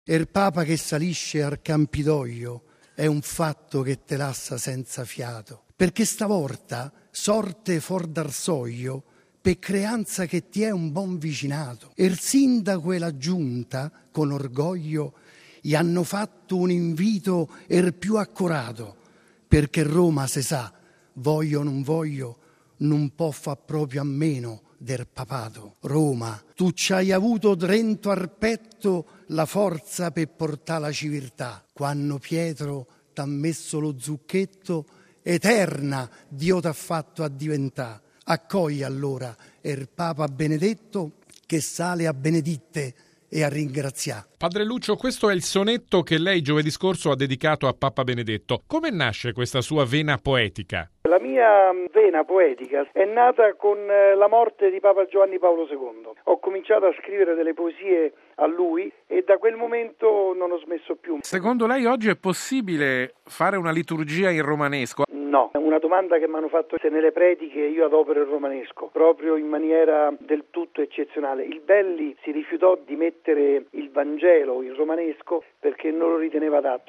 Er Papa che salisce al Campidoglio è un fatto che te lascia senza fiato, perché stavolta sorte for dal soglio per creanza che ti è un buon vicinato. Il sindaco e la giunta, con orgoglio, gli hanno fatto un invito er più accorato, perché Roma, se sa, voglio o non voglio, non può fa proprio a meno del papato. Roma, tu ci hai avuto dentro al petto la forza per portare la civiltà. Quando Pietro t'ha messo lo zucchetto, eterna Dio t'ha fatto a diventà. Accogli allora il Papa Benedetto che sale a beneditte e a ringraziare. Padre Lucio, questo è il sonetto che lei giovedì scorso ha dedicato a Papa Benedetto. Come nasce questa sua vena poetica? La mia vena poetica è nata con la morte di Papa Giovanni Paolo II. Ho cominciato a scrivere delle poesie a lui e da quel momento non ho smesso più. Secondo lei oggi è possibile fare una liturgia in romanesco? No, è una domanda che mi hanno fatto se nelle prediche io adopero il romanesco, proprio in maniera del tutto eccezionale. Il Belli si rifiutò di mettere il Vangelo in romanesco perché non lo riteneva adatto.